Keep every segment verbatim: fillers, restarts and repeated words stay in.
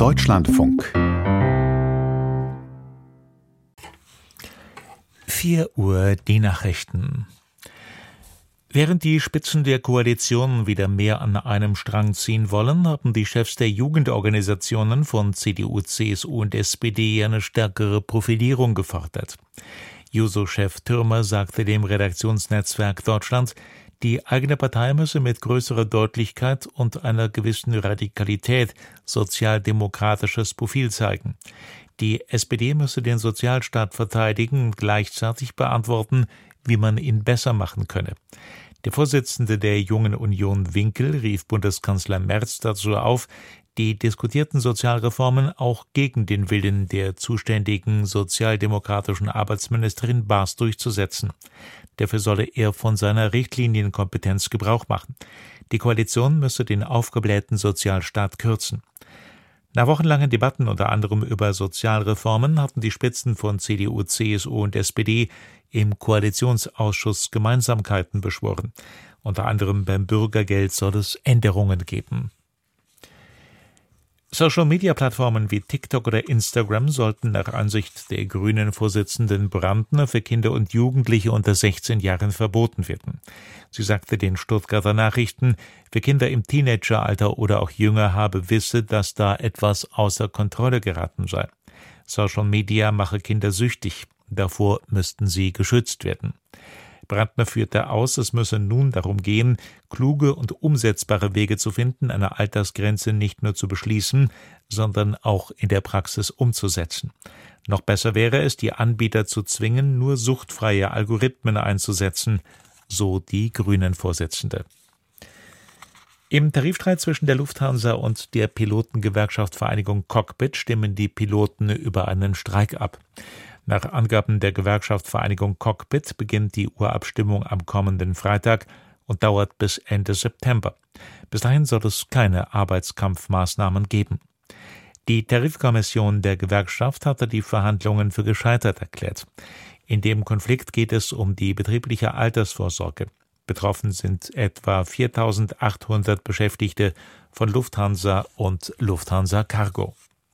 Deutschlandfunk. vier Uhr die Nachrichten. Während die Spitzen der Koalition wieder mehr an einem Strang ziehen wollen, haben die Chefs der Jugendorganisationen von C D U, C S U und S P D eine stärkere Profilierung gefordert. Juso-Chef Thürmer sagte dem Redaktionsnetzwerk Deutschland, die eigene Partei müsse mit größerer Deutlichkeit und einer gewissen Radikalität sozialdemokratisches Profil zeigen. Die S P D müsse den Sozialstaat verteidigen und gleichzeitig beantworten, wie man ihn besser machen könne. Der Vorsitzende der Jungen Union Winkel rief Bundeskanzler Merz dazu auf, die diskutierten Sozialreformen auch gegen den Willen der zuständigen sozialdemokratischen Arbeitsministerin Baas durchzusetzen. Dafür solle er von seiner Richtlinienkompetenz Gebrauch machen. Die Koalition müsse den aufgeblähten Sozialstaat kürzen. Nach wochenlangen Debatten unter anderem über Sozialreformen hatten die Spitzen von C D U, C S U und S P D im Koalitionsausschuss Gemeinsamkeiten beschworen. Unter anderem beim Bürgergeld soll es Änderungen geben. Social-Media-Plattformen wie TikTok oder Instagram sollten nach Ansicht der Grünen-Vorsitzenden Brandner für Kinder und Jugendliche unter sechzehn Jahren verboten werden. Sie sagte den Stuttgarter Nachrichten, für Kinder im Teenageralter oder auch jünger habe wisse, dass da etwas außer Kontrolle geraten sei. Social Media mache Kinder süchtig, davor müssten sie geschützt werden. Brandner führte aus, es müsse nun darum gehen, kluge und umsetzbare Wege zu finden, eine Altersgrenze nicht nur zu beschließen, sondern auch in der Praxis umzusetzen. Noch besser wäre es, die Anbieter zu zwingen, nur suchtfreie Algorithmen einzusetzen, so die Grünen-Vorsitzende. Im Tarifstreit zwischen der Lufthansa und der Pilotengewerkschaft Vereinigung Cockpit stimmen die Piloten über einen Streik ab. Nach Angaben der Gewerkschaft Vereinigung Cockpit beginnt die Urabstimmung am kommenden Freitag und dauert bis Ende September. Bis dahin soll es keine Arbeitskampfmaßnahmen geben. Die Tarifkommission der Gewerkschaft hatte die Verhandlungen für gescheitert erklärt. In dem Konflikt geht es um die betriebliche Altersvorsorge. Betroffen sind etwa viertausendachthundert Beschäftigte von Lufthansa und Lufthansa Cargo.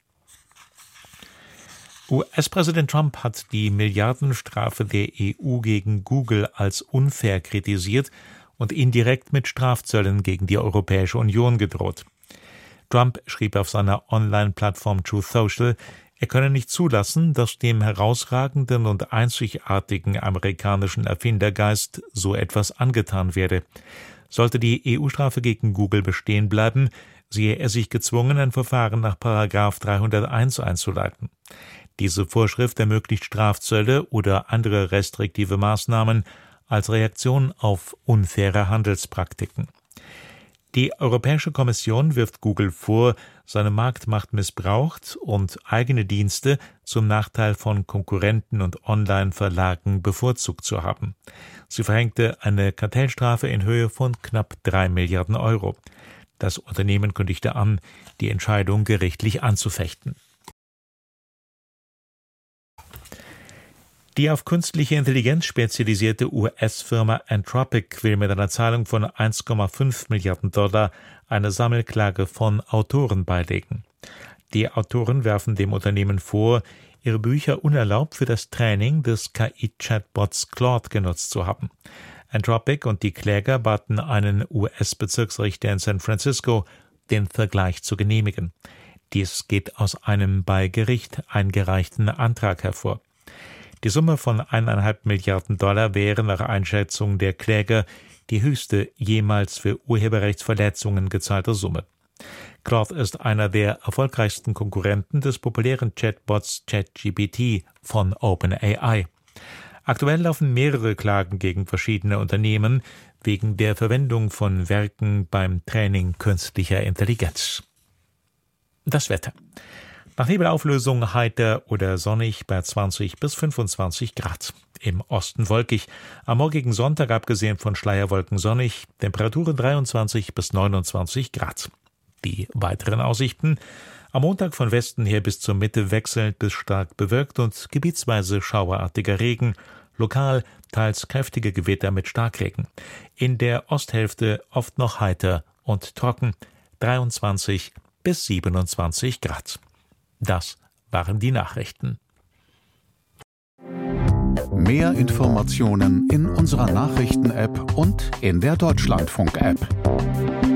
U S-Präsident Trump hat die Milliardenstrafe der E U gegen Google als unfair kritisiert und indirekt mit Strafzöllen gegen die Europäische Union gedroht. Trump schrieb auf seiner Online-Plattform Truth Social, er könne nicht zulassen, dass dem herausragenden und einzigartigen amerikanischen Erfindergeist so etwas angetan werde. Sollte die E U-Strafe gegen Google bestehen bleiben, sehe er sich gezwungen, ein Verfahren nach Paragraph dreihunderteins einzuleiten. Diese Vorschrift ermöglicht Strafzölle oder andere restriktive Maßnahmen als Reaktion auf unfaire Handelspraktiken. Die Europäische Kommission wirft Google vor, seine Marktmacht missbraucht und eigene Dienste zum Nachteil von Konkurrenten und Online-Verlagen bevorzugt zu haben. Sie verhängte eine Kartellstrafe in Höhe von knapp drei Milliarden Euro. Das Unternehmen kündigte an, die Entscheidung gerichtlich anzufechten. Die auf künstliche Intelligenz spezialisierte U S-Firma Anthropic will mit einer Zahlung von eins Komma fünf Milliarden Dollar eine Sammelklage von Autoren beilegen. Die Autoren werfen dem Unternehmen vor, ihre Bücher unerlaubt für das Training des K I-Chatbots Claude genutzt zu haben. Anthropic und die Kläger baten einen U S-Bezirksrichter in San Francisco, den Vergleich zu genehmigen. Dies geht aus einem bei Gericht eingereichten Antrag hervor. Die Summe von eineinhalb Milliarden Dollar wäre nach Einschätzung der Kläger die höchste jemals für Urheberrechtsverletzungen gezahlte Summe. Claude ist einer der erfolgreichsten Konkurrenten des populären Chatbots ChatGPT von OpenAI. Aktuell laufen mehrere Klagen gegen verschiedene Unternehmen wegen der Verwendung von Werken beim Training künstlicher Intelligenz. Das Wetter. Nach Nebelauflösung heiter oder sonnig bei zwanzig bis fünfundzwanzig Grad. Im Osten wolkig. Am morgigen Sonntag abgesehen von Schleierwolken sonnig. Temperaturen dreiundzwanzig bis neunundzwanzig Grad. Die weiteren Aussichten. Am Montag von Westen her bis zur Mitte wechselnd bis stark bewölkt und gebietsweise schauerartiger Regen. Lokal teils kräftige Gewitter mit Starkregen. In der Osthälfte oft noch heiter und trocken. dreiundzwanzig bis siebenundzwanzig Grad. Das waren die Nachrichten. Mehr Informationen in unserer Nachrichten-App und in der Deutschlandfunk-App.